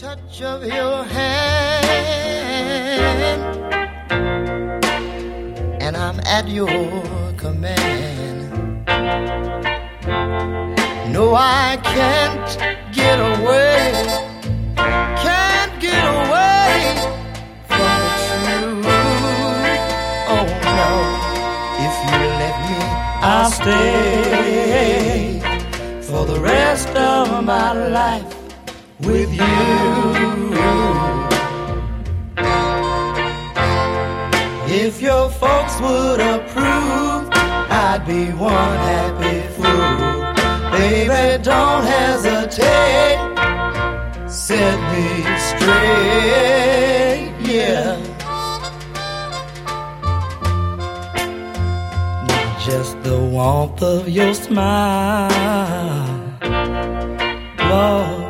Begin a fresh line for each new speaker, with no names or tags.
touch of your hand, and I'm at your command. No, I can't get away, can't get away from the truth. Oh no, if you let me, I'll stay for the rest of my life with you. If your folks would approve, I'd be one happy fool. Baby, don't hesitate, set me straight, yeah. Not just the warmth of your smile, Lord,